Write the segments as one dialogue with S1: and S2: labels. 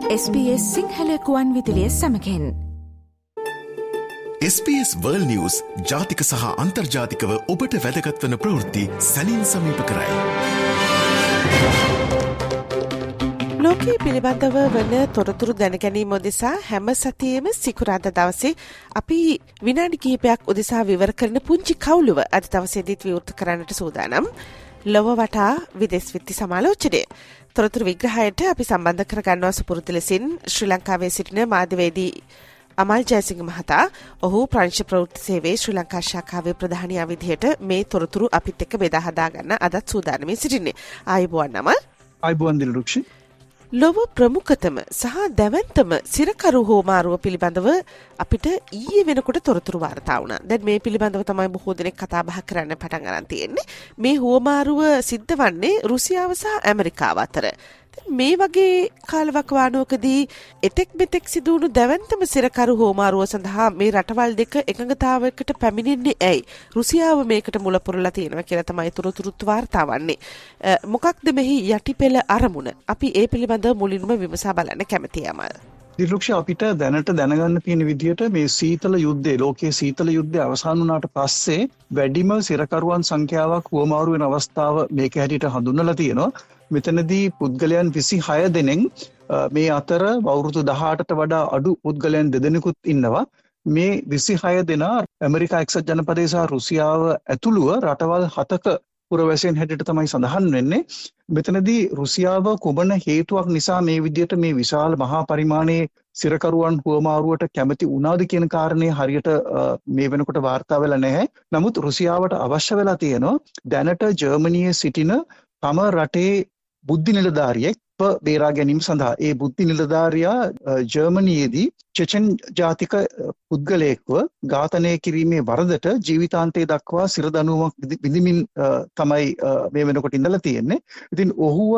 S1: SBS සිංහලකුවන් විදිලිය සමකෙන්
S2: SBS World News ජාතික සහ අන්තර්ජාතිකව ඔබට වැදගත්වන ප්‍රවෘත්ති සැනින් සමීප කරයි.
S3: ලෝකයේ පිළිබඳව වන තොරතුරු දැනගැනීම උදෙසා හැම සතියේම සිකුරාදා දවසේ අපි විනාඩි කිහිපයක් උදෙසා විවර කරන පුංචි කවුළුව අද දවසේදීත් විවෘත කරන්නට සූදානම්. ලොව වටා විදේශ විත්ති සමාලෝචනය. තොරතුරු විග්‍රහයට අපි සම්බන්ධ කරගන්නවා සුපුරුදු ලෙසින් ශ්‍රී ලංකාවේ සිටින මාධ්‍යවේදී අමල් ජයසිංහ මහතා. ඔහු ප්‍රංශ ප්‍රවෘත්ති සේවයේ ශ්‍රී ලංකා ශාඛාවේ ප්‍රධානියා විදිහට මේ තොරතුරු අපිත් එක්ක බෙදා හදා ගන්න අදත් සූදානම්ව සිටින්නේ. ආයුබෝවන් අමල්.
S4: ආයුබෝවන් දිලරුක්ෂි.
S3: ලොව ප්‍රමුඛතම සහ දැවැන්තම සිරකරු හෝමාරුව පිළිබඳව අපිට ඊයේ වෙනකොට තොරතුරු වාර්තා වුණා. දැන් මේ පිළිබඳව තමයි බොහෝ දෙනෙක් කතා බහ කරන්න පටන් ගන්න තියෙන්නේ. මේ හෝමාරුව සිද්ධ වන්නේ රුසියාව සහ ඇමරිකාව අතර. මේ වගේ කාලවකවානුවකදී එතෙක් මෙතෙක් සිදුවුණු දැවැන්තම සිරකරු හෝමාරුව සඳහා මේ රටවල් දෙක එකඟතාවයකට පැමිණෙන්නේ ඇයි? රුසියාව මේකට මුල පුරලා තියෙනවා කියලා තමයි තොරතුරුත් වාර්තා වන්නේ. මොකක්ද මෙහි යටිපෙළ අරමුණ? අපි ඒ පිළිබඳව මුලින්ම විමසා බලන්න කැමතියි අමල්.
S4: දිලරුක්ෂ අපිට දැනට දැනගන්න තියෙන විදිහට මේ සීතල යුද්ධය ලෝකයේ සීතල යුද්ධය අවසන් වුණාට පස්සේ වැඩිම සිරකරුවන් සංඛ්‍යාවක් හුවමාරු වෙන අවස්ථාව මේක හැටියට හඳුන්වලා තියෙනවා. මෙතනදී පුද්ගලයන් 26 දෙනෙන් මේ අතර අවුරුදු 18ට වඩා අඩු පුද්ගලයන් 2 දෙනෙකුත් ඉන්නවා. මේ 26 දෙනා ඇමරිකා එක්සත් ජනපදයේ සහ රුසියාව ඇතුළුව රටවල් 7ක පුරවැසියන් හැටියට තමයි සඳහන් වෙන්නේ. මෙතනදී රුසියාව කුමන හේතුවක් නිසා මේ විදිහට මේ විශාල මහා පරිමාණයේ සිරකරුවන් හුවමාරුවට කැමති වුණාද කියන කාරණේ හරියට මේ වෙනකොට වාර්තා වෙලා නැහැ. නමුත් රුසියාවට අවශ්‍ය වෙලා තියෙනවා දැනට ජර්මනියේ සිටින තම රටේ බුද්ධි නිලධාරියෙක් බේරා ගැනීම සඳහා. ඒ බුද්ධි නිලධාරියා ජර්මනියේදී චෙචෙන් ජාතික පුද්ගලයෙක්ව ඝාතනය කිරීමේ වරදට ජීවිතාන්තය දක්වා සිරදඬුවමක් විඳිමින් තමයි මේ වෙනකොට ඉඳලා තියෙන්නේ. ඉතින්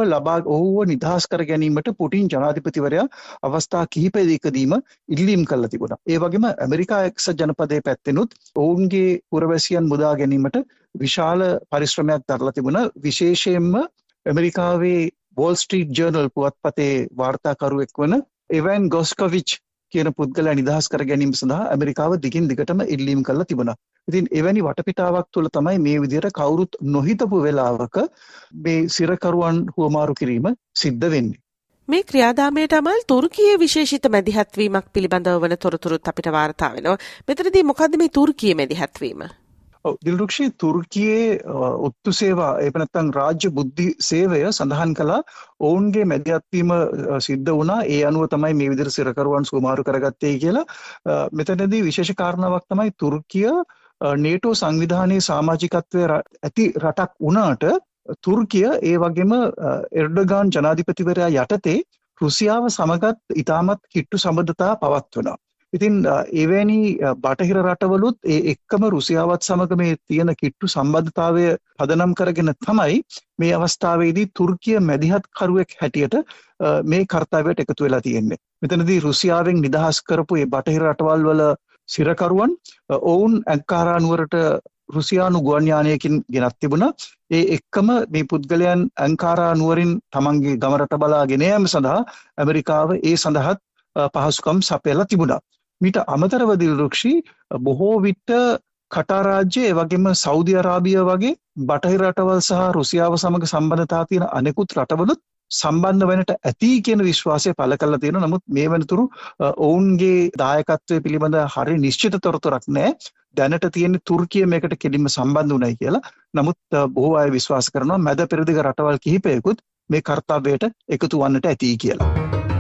S4: ඔහුව නිදහස් කර ගැනීමට පුටින් ජනාධිපතිවරයා අවස්ථා කිහිපයකදීම ඉල්ලීම් කළා තිබුණා. ඒ වගේම ඇමරිකා එක්සත් ජනපදයේ පැත්තෙනුත් ඔවුන්ගේ පුරවැසියන් මුදා ගැනීමට විශාල පරිශ්‍රමයක් දරලා තිබුණා. විශේෂයෙන්ම ඇමරිකාවේ වෝල් ස්ට්‍රීට් ජර්නල් පුවත්පතේ වාර්තාකරුවෙක් වන එවන් ගොස්කොවිච් කියන පුද්ගලයා නිදහස් කර ගැනීම සඳහා ඇමරිකාව දිගින් දිගටම ඉල්ලීම් කළා තිබුණා. ඉතින් එවැනි වටපිටාවක් තුළ තමයි මේ විදිහට කවුරුත් නොහිතපු වෙලාවක මේ සිරකරුවන් හුවමාරු කිරීම සිද්ධ වෙන්නේ.
S3: මේ ක්‍රියාදාමයට අමල් තුර්කියේ විශේෂිත මැදිහත් වීමක් පිළිබඳව වන තොරතුරුත් අපිට වාර්තා වෙනවා. මෙතනදී මොකද්ද මේ තුර්කියේ මැදිහත් වීම?
S4: දිලරුක්ෂි තුර්කියේ ඔත්තු සේවා එහෙම නැත්නම් රාජ්‍ය බුද්ධි සේවය සඳහන් කළා ඔවුන්ගේ මැදිහත්වීම සිද්ධ වුණා. ඒ අනුව තමයි මේ විදිහට සිරකරුවන් සුමාරු කරගත්තේ කියලා. මෙතනදී විශේෂ කාරණාවක් තමයි තුර්කිය නේටෝ සංවිධානයේ සමාජිකත්වයේ ඇති රටක් වුණාට තුර්කිය ඒ වගේම එර්ඩෝගාන් ජනාධිපතිවරයා යටතේ රුසියාව සමගත් ඉතාමත් කිට්ටු සම්බන්ධතා පවත්වනවා. ඉතින් එවැනි බටහිර රටවලුත් ඒ එක්කම රුසියාවත් සමග මේ තියෙන කිට්ටු සම්බන්ධතාවය පදනම් කරගෙන තමයි මේ අවස්ථාවේදී තුර්කිය මැදිහත් කරුවෙක් හැටියට මේ කාර්යයට එකතු වෙලා තියෙන්නේ. මෙතනදී රුසියාවෙන් නිදහස් කරපු මේ බටහිර රටවල් වල සිරකරුවන් ඔවුන් ඇන්කාරා නුවරට රුසියානු ගුවන් යානයකින් ගෙනත් තිබුණා. ඒ එක්කම මේ පුද්ගලයන් ඇන්කාරා නුවරින් තමන්ගේ ගම රට බලා ගෙන යාම සඳහා ඇමරිකාව ඒ සඳහාත් පහසුකම් සපයලා තිබුණා. මීට අමතරව දිලරුක්ෂි බොහෝ විට කටාර් රාජ්‍ය ඒ වගේම සෞදි අරාබිය වගේ බටහිර රටවල් සහ රුසියාව සමග සම්බන්ධතා තියෙන අනෙකුත් රටවලුත් සම්බන්ධ වෙන්නට ඇති කියන විශ්වාසය පළ කරලා තියෙනවා. නමුත් මේ වෙනතුරු ඔවුන්ගේ දායකත්වය පිළිබඳ හරිය නිශ්චිත තොරතුරක් නැහැ. දැනට තියෙන තුර්කිය මේකට කෙලින්ම සම්බන්ධ වුණයි කියලා. නමුත් බොහෝ අය විශ්වාස කරනවා මැද පෙරදිග රටවල් කිහිපයකුත් මේ කාර්යයට එකතු වන්නට ඇති කියලා.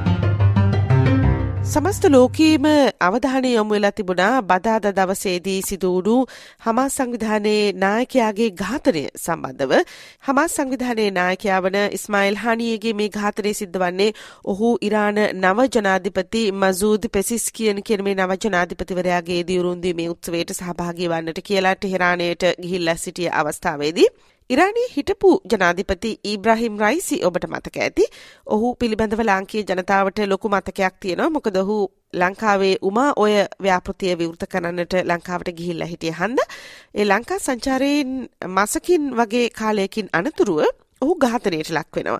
S3: සමස්ත ලෝකයේම අවධානය යොමු වෙලා තිබුණා බදාදා දවසේදී සිදු වුණු හමාස් සංවිධානයේ නායකයාගේ ඝාතනය සම්බන්ධව. හමාස් සංවිධානයේ නායකයා වන ඉස්මායිල් හානියේගේ මේ ඝාතනය සිද්ධ වන්නේ ඔහු ඉරාන නව ජනාධිපති මසූද් පෙසිස්කියන් කියන මේ නව ජනාධිපතිවරයාගේ දියුරුම් දීමේ උත්සවයට සහභාගී වන්නට කියලා ටෙහෙරානයට ගිහිල්ලා සිටිය අවස්ථාවේදී ඉරානයේ හිටපු ජනාධිපති ඉබ්‍රාහිම් රයිසි ඔබට මතක ඇති. ඔහු පිළිබඳව ලාංකීය ජනතාවට ලොකු මතකයක් තියෙනවා. මොකද ඔහු ලංකාවේ උමා ඔය ව්‍යාපෘතිය විවෘත කරන්නට ලංකාවට ගිහිල්ලා හිටිය හන්ද ඒ ලංකා සංචාරයෙන් මාසකින් වගේ කාලයකින් අනතුරුව ඔහු ඝාතනයට ලක් වෙනවා.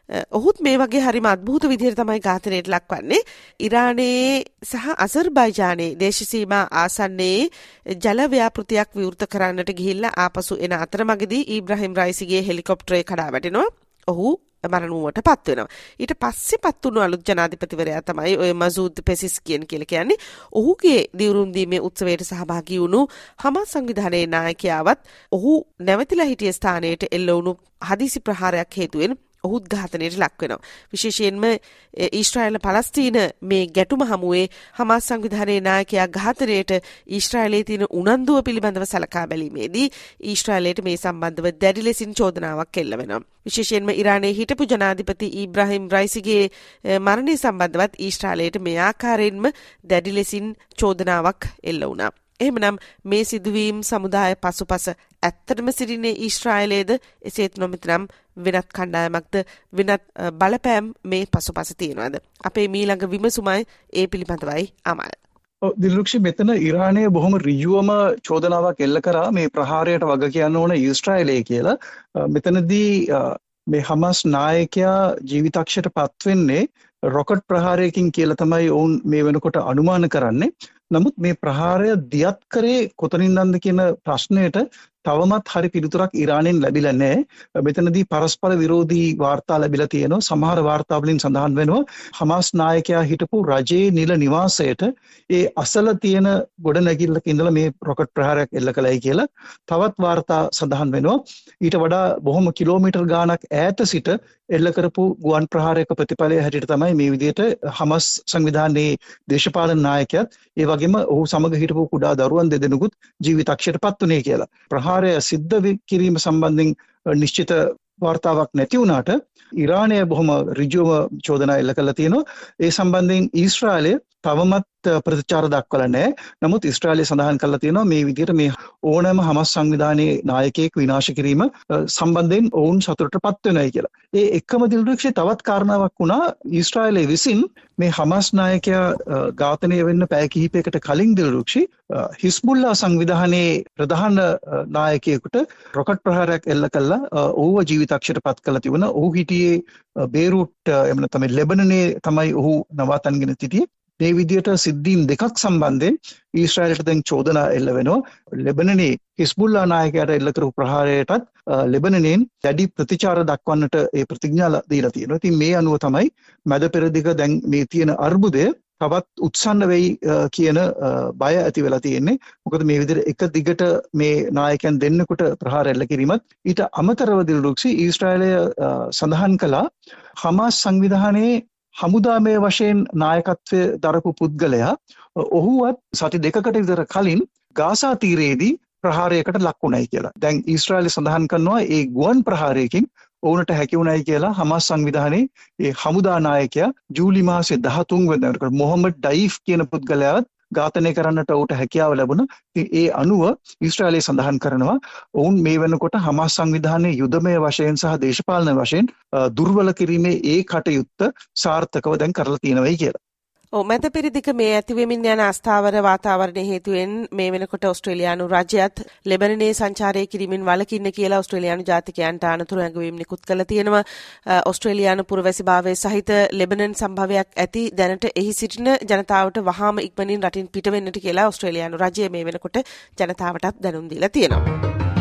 S3: ඔහුත් මේ වගේ හරිම අద్භූත විදිහට තමයි ඝාතනයට ලක්වන්නේ. ඉරානයේ සහ අසර්බයිජානයේ දේශසීමා ආසන්නයේ ජල ව්‍යාපෘතියක් විවෘත කරන්නට ගිහිල්ලා ආපසු එන අතරමඟදී ඉබ්‍රාහිම් රයිසිගේ හෙලිකොප්ටරේ කඩා වැටෙනවා. ඔහු මරණුවට පත් වෙනවා. ඊට පස්සේ පත් වුණු අලුත් ජනාධිපතිවරයා තමයි ඔය මසූද් පෙසිස්කියන් කියලා කියන්නේ. ඔහුගේ දිවුරුම් දීමේ උත්සවයට සහභාගී වුණු හමාස් සංවිධානයේ නායකයාවත් ඔහු නැවතිලා හිටිය ස්ථානයට එල්ල වුණු හදිසි ප්‍රහාරයක් හේතුවෙන් ඔහුත් ඝාතනයට ලක් වෙනවා. විශේෂයෙන්ම ඊශ්‍රායල පලස්තීන මේ ගැටුම හමුවේ හමාස් සංවිධානයේ නායකයා ඝාතනයට ඊශ්‍රායලයේ තියෙන උනන්දුව පිළිබඳව සලකා බැලීමේදී ඊශ්‍රායලයට මේ සම්බන්ධව දැඩි ලෙසින් චෝදනාවක් එල්ල වෙනවා. විශේෂයෙන්ම ඉරානයේ හිටපු ජනාධිපති ඉබ්‍රාහිම් රයිසිගේ මරණය සම්බන්ධවත් ඊශ්‍රායලයට මේ ආකාරයෙන්ම දැඩි ලෙසින් චෝදනාවක් එල්ල වුණා. එහෙමනම් මේ සිදුවීම් සමුදාය පසුපස ඇත්තටම සිටින්නේ ඊශ්‍රායලයේද එසේත් නොමැතිනම් වෙනත් කණ්ඩායමක්ද වෙනත් බලපෑම් මේ පසුපස තියෙනවද? අපේ මීළඟ විමසුමයි ඒ පිළිබඳවයි අමල්.
S4: දිලුක්ෂි මෙතන ඉරානය බොහොම ඍජුවම චෝදනාවක් එල්ල කරා මේ ප්‍රහාරයට වග කියන්න ඕන ඊශ්‍රායලයේ කියලා. මෙතනදී මේ හමාස් නායකයා ජීවිතක්ෂයට පත් වෙන්නේ රොකට් ප්‍රහාරයකින් කියලා තමයි ඔවුන් මේ වෙනකොට අනුමාන කරන්නේ. නමුත් මේ ප්‍රහාරය දියත් කරේ කොතනින්ද කියන ප්‍රශ්නයට තවමත් හරි පිළිතුරක් ඉරානයෙන් ලැබිලා නැහැ. මෙතනදී පරස්පර විරෝධී වාර්තා ලැබිලා තියෙනවා. සමහර වාර්තා වලින් සඳහන් වෙනවා හමාස් නායකයා හිටපු රජයේ නිල නිවාසයට ඒ අසල තියෙන ගොඩනැගිල්ලක ඉඳලා මේ රොකට් ප්‍රහාරයක් එල්ල කළයි කියලා. තවත් වාර්තා සඳහන් වෙනවා ඊට වඩා බොහොම කිලෝමීටර් ගාණක් ඈත සිට එල්ල කරපු ගුවන් ප්‍රහාරයක ප්‍රතිඵලය හැටියට තමයි මේ විදිහට හමාස් සංවිධානයේ දේශපාලන නායකයාත් ඒ වගේම ඔහු සමග හිටපු කුඩා දරුවන් දෙදෙනෙකුත් ජීවිතක්ෂයට පත් වුණේ කියලා. ප්‍රහාරය සිද්ධ කිරීම සම්බන්ධයෙන් නිශ්චිත වාර්තාවක් නැති වුණාට ඉරානය බොහොම ඍජුවම චෝදනා එල්ල කළා තියෙනවා. ඒ සම්බන්ධයෙන් ඊශ්‍රායලය තවමත් ප්‍රතිචාර දක්වලා නැහැ. නමුත් ඊශ්‍රායලය සඳහන් කරලා තියෙනවා මේ විදිහට මේ ඕනෑම හමාස් සංවිධානයේ නායකයෙක් විනාශ කිරීම සම්බන්ධයෙන් ඔවුන් සතුටටපත් වෙනයි කියලා. ඒ එක්කම දිල්රුක්ෂේ තවත් කාරණාවක් වුණා ඊශ්‍රායලයේ විසින් මේ හමාස් නායකයා ඝාතනය වෙන්න පැය කිහිපයකට කලින් දිල්රුක්ෂි හිස්බුල්ලා සංවිධානයේ ප්‍රධාන නායකයෙකුට රොකට් ප්‍රහාරයක් එල්ල කළා. ඔහුව ජීවිතක්ෂයට පත් කළා තිබුණා. ඔහු හිටියේ බේරූට් එමන තමයි ලෙබනනේ තමයි ඔහු නවාතන්ගෙන සිටියේ. මේ විදියට සිද්ධීන් දෙකක් සම්බන්ධයෙන් ඊශ්‍රායලට දැන් චෝදනා එල්ල වෙනවා. ලෙබනනේ හිස්බුල්ලා නායකයාට එල්ල කරපු ප්‍රහාරයටත් ලෙබනනෙන් දැඩි ප්‍රතිචාර දක්වන්නට ඒ ප්‍රතිඥා දීලා තියෙනවා. ඉතින් මේ අනුව තමයි මැද පෙරදිග දැන් මේ තියෙන අර්බුදය තවත් උත්සන්න වෙයි කියන බය ඇති වෙලා තියෙන්නේ. මොකද මේ විදිහට එක දිගට මේ නායකයන් දෙන්නෙකුට ප්‍රහාර එල්ල කිරීමත් ඊට අමතරව දිලුක්සි ඊශ්‍රායලය සඳහන් කළා හමාස් සංවිධානයේ හමුදාමය වශයෙන් නායකත්වය දරපු පුද්ගලයා ඔහුවත් සති දෙකකට විතර කලින් ගාසා තීරයේදී ප්‍රහාරයකට ලක් වුණයි කියලා. දැන් ඊශ්‍රායලය සඳහන් කරනවා ඒ ගුවන් ප්‍රහාරයකින් ඔවුන්ට හැකි වුණයි කියලා හමාස් සංවිධානයේ ඒ හමුදා නායකයා ජූලි මාසේ 13 වෙනිදාට මොහමඩ් ඩයිෆ් කියන පුද්ගලයාත් ඝාතනය කරන්නට ඔහුට හැකියාව ලැබුණා. ඒ අනුව ඊශ්‍රායලය සඳහන් කරනවා ඔවුන් මේ වෙනකොට හමාස් සංවිධානයේ යුදමය වශයෙන් සහ දේශපාලන වශයෙන් දුර්වල කිරීමේ ඒ කටයුත්ත සාර්ථකව දැන් කරලා තියෙනවයි කියලා.
S3: මැද පෙරදිග මේ ඇතිවෙමින් යන අස්ථාවර වාතාවරණය හේතුවෙන් මේ වෙනකොට ඔස්ට්‍රේලියානු රජයත් ලෙබනනේ සංචාරය කිරීමෙන් වළකින්න කියලා ඔස්ට්‍රේලියානු ජාතිකයන්ට අනතුරු ඇඟවීම් නිකුත් කළා තියෙනවා. ඔස්ට්‍රේලියානු පුරවැසිභාවයේ සහිත ලෙබනන් සම්භවයක් ඇති දැනට එහි සිටින ජනතාවට වහාම ඉක්මනින් රටින් පිට වෙන්නට කියලා ඔස්ට්‍රේලියානු රජය මේ වෙනකොට ජනතාවටත් දැනුම් දීලා තියෙනවා.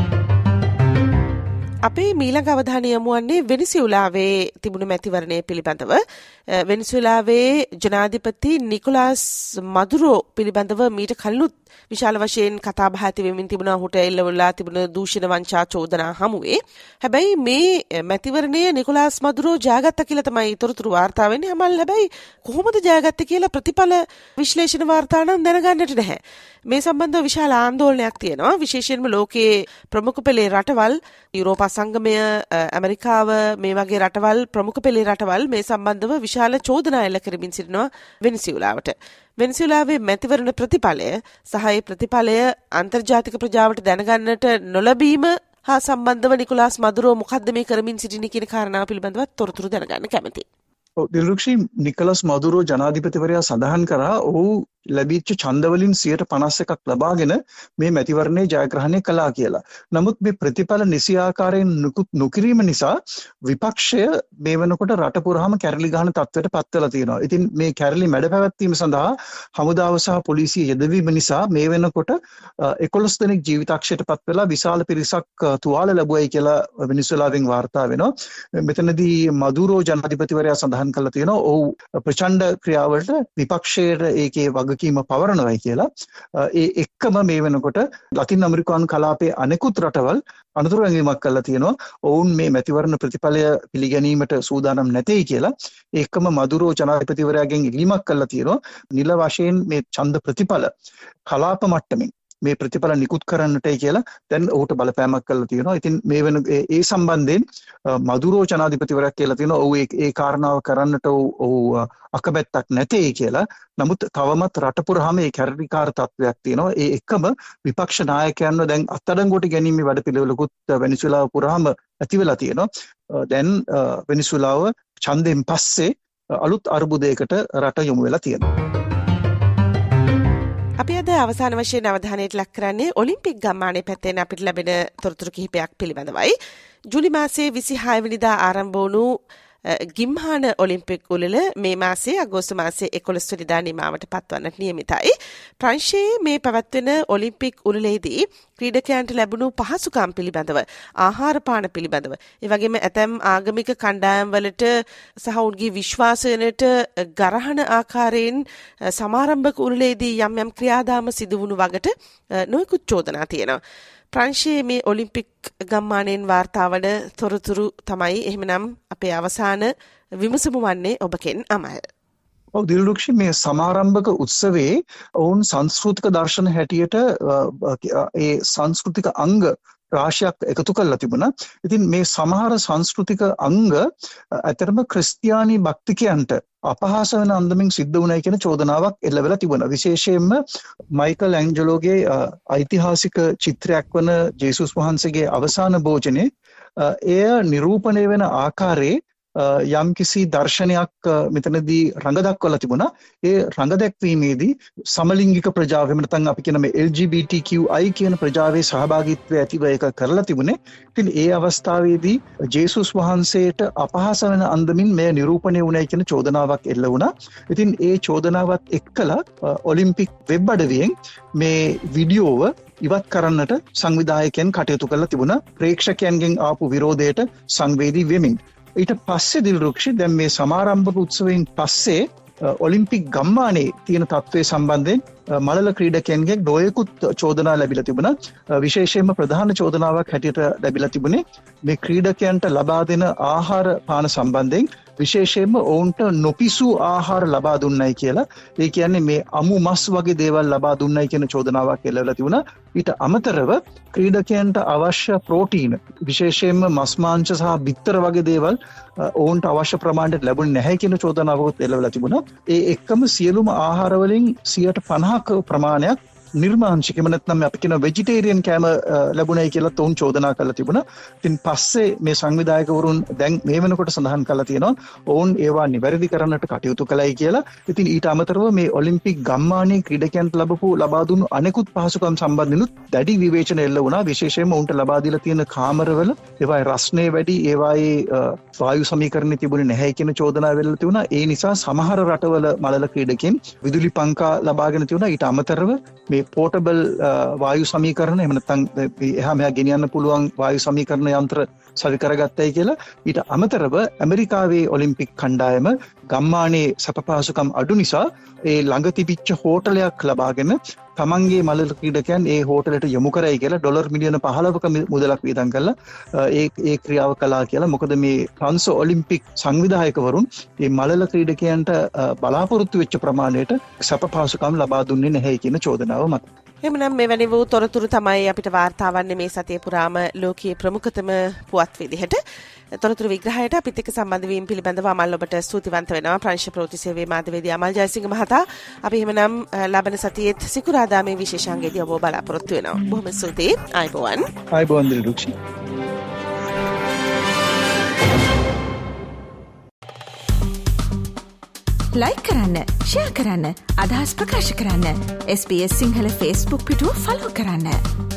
S3: අපේ මීළඟ අවධානය යොමු වන්නේ වෙනිසුලාවේ තිබුණු මැතිවරණය පිළිබඳව. වෙනිසුලාවේ ජනාධිපති නිකොලාස් මදුරෝ පිළිබඳව මීට කලිනුත් විශාල වශයෙන් කතා බහ ඇති වෙමින් තිබුණා. ඔහුට එල්ලවලා තිබුණ දූෂණ වංචා චෝදනා හමුවේ. හැබැයි මේ මැතිවරණය නිකොලාස් මදුරෝ ජයගත්තා කියලා තමයි තොරතුරු වාර්තා වෙන්නේ. හැමල් හැබැයි කොහොමද ජයගත්තේ කියලා ප්‍රතිඵල විශ්ලේෂණ වාර්තා නම් දැනගන්නට නැහැ. මේ සම්බන්ධව විශාල ආందోලනයක් තියෙනවා. විශේෂයෙන්ම ලෝකයේ ප්‍රමුඛ පෙළේ රටවල් යුරෝපා සංගමය ඇමරිකාව මේ වගේ රටවල් ප්‍රමුඛ පෙළේ රටවල් මේ සම්බන්ධව විශාල චෝදනා එල්ල කරමින් සිටිනවා වෙනිසුලාවට. වෙනිසුලාවේ මැතිවරණ ප්‍රතිඵලය සහ ඒ ප්‍රතිඵලය අන්තර්ජාතික ප්‍රජාවට දැනගන්නට නොලැබීම හා සම්බන්ධව නිකොලාස් මදුරෝ මොකද්ද මේ කරමින් සිටින්නේ කියන කාරණාව පිළිබඳව තොරතුරු දැනගන්න කැමතියි.
S4: දිල්රුක්ෂි නිකලස් මදුරෝ ජනාධිපතිවරයා සඳහන් කරා ඔහු ලැබිච්ච ඡන්දවලින් 151ක් ලබාගෙන මේ මැතිවරණයේ ජයග්‍රහණය කළා කියලා. නමුත් මේ ප්‍රතිඵල නිසි ආකාරයෙන් නොකිරීම නිසා විපක්ෂය මේ වෙනකොට රට පුරාම කැරලි ගහන තත්ත්වයට පත් වෙලා තියෙනවා. ඉතින් මේ කැරලි මැඩ පැවැත්වීම සඳහා හමුදාව සහ පොලිසිය යෙදවීම නිසා මේ වෙනකොට 11 දෙනෙක් ජීවිතක්ෂයට පත් වෙලා විශාල පිරිසක් තුවාල ලැබුවයි කියලා වෙනිසුලාවෙන් වාර්තා වෙනවා. මෙතනදී මදුරෝ ජනාධිපතිවරයා සඳහන් කළා තියෙනවා ඔහු ප්‍රචණ්ඩ ක්‍රියාවලට විපක්ෂයට ඒකේ වගකීම පවරනවායි කියලා. ඒ එක්කම මේ වෙනකොට ලතින් ඇමරිකානු කලාපයේ අනෙකුත් රටවල් අනුතර වැඟීමක් කළා තියෙනවා. ඔවුන් මේ මැතිවරණ ප්‍රතිඵලය පිළිගැනීමට සූදානම් නැtei කියලා. ඒකම මදුරෝ ජනාධිපතිවරයාගෙන් ඉල්ලීමක් කළා තියෙනවා. නිල වශයෙන් මේ ඡන්ද ප්‍රතිඵල කලාප මට්ටමින් මේ ප්‍රතිඵල නිකුත් කරන්නටයි කියලා දැන් ඔහුට බලපෑමක් කළා තියෙනවා. ඉතින් මේ වෙන ඒ සම්බන්ධයෙන් මදුරෝ ජනාධිපතිවරයා කියලා තියෙනවා ඔහු ඒ කාරණාව කරන්නට ඔහු අකමැත්තක් නැtei කියලා. නමුත් තවමත් රට පුරාම මේ කැරලිකාර තත්වයක් තියෙනවා. ඒ එක්කම විපක්ෂ නායකයන්ව දැන් අත්අඩංගුවට ගැනීමේ වැඩපිළිවෙලකුත් වෙනිසුලාව පුරාම ඇති වෙලා තියෙනවා. දැන් වෙනිසුලාව ඡන්දයෙන් පස්සේ අලුත් අර්බුදයකට රට යොමු වෙලා තියෙනවා.
S3: අපි අද අවසාන වශයෙන් අවධානයට ලක් කරන්නේ ඔලිම්පික් ගම්මානයේ පැත්තෙන් අපිට ලැබෙන තොරතුරු කිහිපයක් පිළිබඳවයි. ජූලි මාසයේ 26 වෙනිදා ආරම්භ වුණු ගිම්හාන ඔලිම්පික් උළෙල මේ මාසයේ අගෝස්තු මාසයේ 11 වෙනිදා නිමාවට පත්වන්නට නියමිතයි. ප්‍රංශයේ මේ පැවැත්වෙන ඔලිම්පික් උළෙලේදී ක්‍රීඩකයන්ට ලැබුණු පහසුකම් පිළිබඳව, ආහාර පාන පිළිබඳව, ඒ වගේම ඇතැම් ආගමික කණ්ඩායම් වලට සහ උන්ගේ විශ්වාසයනට ගරහන ආකාරයෙන් සමාරම්භක උළෙලේදී යම් යම් ක්‍රියාදාම සිදු වුණු වගට නොයෙකුත් චෝදනා තියෙනවා. ප්‍රංශයේ මේ ඔලිම්පික් ගම්මානයෙන් වාර්තාවන තොරතුරු තමයි එහෙමනම් අපේ අවසාන විමසුම වන්නේ ඔබගෙන් අමල්.
S4: දිල්රුක්ෂි මේ සමාරම්භක උත්සවයේ ඔවුන් සංස්කෘතික දර්ශන හැටියට ඒ සංස්කෘතික අංග රාශියක් එකතු කරලා තිබුණා. ඉතින් මේ සමහර සංස්කෘතික අංග අතරම ක්‍රිස්තියානි භක්තිකයන්ට අපහාස වෙන අන්දමින් සිද්ධ වුණයි කියන චෝදනාවක් එල්ල වෙලා තිබුණා. විශේෂයෙන්ම මයිකල් ඇන්ජලෝගේ ඓතිහාසික චිත්‍රයක් වන ජේසුස් වහන්සේගේ අවසාන භෝජනේ එය නිරූපණය වෙන ආකාරයේ යම් කිසි දර්ශනයක් මෙතනදී රඟ දක්වලා තිබුණා. ඒ රඟ දැක්වීමේදී සමලිංගික ප්‍රජාව එහෙම නැත්නම් අපි කියන මේ LGBTQI කියන ප්‍රජාවේ සහභාගීත්වය ඇතිව ඒක කරලා තිබුණේ. ඉතින් ඒ අවස්ථාවේදී ජේසුස් වහන්සේට අපහාස වෙන අන්දමින් මේ නිරූපණය වුණයි කියන චෝදනාවක් එල්ල වුණා. ඉතින් ඒ චෝදනාවත් එක්කලා ඔලිම්පික් වෙබ් අඩවියෙන් මේ වීඩියෝව ඉවත් කරන්නට සංවිධායකයන් කටයුතු කරලා තිබුණා. ප්‍රේක්ෂකයන්ගෙන් ආපු විරෝධයට සංවේදී වෙමින්. ඊට පස්සේ දිල්රුක්ෂි දැන් මේ සමාරම්භක උත්සවයෙන් පස්සේ ඔලිම්පික් ගම්මානයේ තියෙන තත්ත්වයේ සම්බන්ධයෙන් මලල ක්‍රීඩකයන්ගෙන් නොයෙකුත් චෝදනා ලැබිලා තිබුණා. විශේෂයෙන්ම ප්‍රධාන චෝදනාවක් හැටියට ලැබිලා තිබුණේ මේ ක්‍රීඩකයන්ට ලබා දෙන ආහාර පාන සම්බන්ධයෙන් විශේෂයෙන්ම ඔවුන්ට නොපිසු ආහාර ලබා දුන්නයි කියලා. ඒ කියන්නේ මේ අමු මස් වගේ දේවල් ලබා දුන්නයි කියන චෝදනාවක් එල්ලවලා තිබුණා. ඊට අමතරව ක්‍රීඩකයන්ට අවශ්‍ය ප්‍රෝටීන විශේෂයෙන්ම මස් මාංශ සහ බිත්තර වගේ දේවල් ඔවුන්ට අවශ්‍ය ප්‍රමාණයට ලැබුණේ නැහැ කියන චෝදනාවකුත් එල්ලවලා තිබුණා. ඒ එක්කම සියලුම ආහාර වලින් 50% ප්‍රමාණයක් නිර්මාංශික එහෙම නැත්නම් අපි කියන වෙජිටේරියන් කෑම ලැබුණයි කියලා තෝන් චෝදනා කරලා තිබුණා. ඉතින් පස්සේ මේ සංවිධායකවරුන් දැන් මේ වෙනකොට සඳහන් කරලා තියෙනවා ඔවුන් ඒවා නිවැරදි කරන්නට කටයුතු කළයි කියලා. ඉතින් ඊට අමතරව මේ ඔලිම්පික් ගම්මානයේ ක්‍රීඩකයන්ට ලැබා දුන්නු අනෙකුත් පහසුකම් සම්බන්ධිනුත් දැඩි විවේචන එල්ල වුණා. විශේෂයෙන්ම ඔවුන්ට ලබා දීලා තියෙන කාමරවල ඒවායේ රස්නේ වැඩි, ඒවායේ වායු සමීකරණය තිබුණේ නැහැ කියන චෝදනා වෙලා තිබුණා. ඒ නිසා සමහර රටවල මලල ක්‍රීඩකයන් විදුලි පංකා ලබාගෙන තිබුණා. ඊට අමතරව මේ පෝටබල් වායු සමීකරණ එහෙම නැත්නම් එහා මෙහා ගෙනියන්න පුළුවන් වායු සමීකරණ යන්ත්‍ර සවි කරගත්තයි කියලා. ඊට අමතරව ඇමරිකාවේ ඔලිම්පික් කණ්ඩායම ගම්මානයේ සැප පහසුකම් අඩු නිසා ඒ ළඟ තිබිච්ච හෝටලයක් ලබාගෙන තමන්ගේ මලල ක්‍රීඩකයන් ඒ හෝටලයට යොමු කරයි කියලා ඩොලර් මිලියන 15ක මුදලක් වියදම් කරලා ඒ ක්‍රියාව කළා කියලා. මොකද මේ ප්‍රංශ ඔලිම්පික් සංවිධායකවරුන් මේ මලල ක්‍රීඩකයන්ට බලාපොරොත්තු වෙච්ච ප්‍රමාණයට සැප පහසුකම් ලබා දුන්නේ නැහැ කියන චෝදනාව මත.
S3: එමනම් මෙවැනි වූ තොරතුරු තමයි අපිට වාර්තා වන්නේ මේ සතිය පුරාම ලෝකයේ ප්‍රමුඛතම පුවත් විදිහට. තොරතුරු විග්‍රහයට අපිත් එක්ක සම්බන්ධ වීම පිළිබඳව අමල් ඔබට ස්තුතිවන්ත වෙනවා. ප්‍රංශ ප්‍රවෘත්ති සේවයේ මාධ්‍යවේදී අමල් ජයසිංහ මහතා. අපි එහෙමනම් ලබන සතියේත් සිකුරාදා මේ විශේෂාංගයේදී ඔබ බලාපොරොත්තු වෙනවා. බොහොම ස්තුතියි. ආයුබෝවන්.
S4: ආයුබෝවන් දිල්රුක්ෂි.
S1: ලයික් කරන්න, ෂෙයා කරන්න, අදහස් ප්‍රකාශ කරන්න. SBS සිංහල Facebook පිටුව ෆලෝ කරන්න.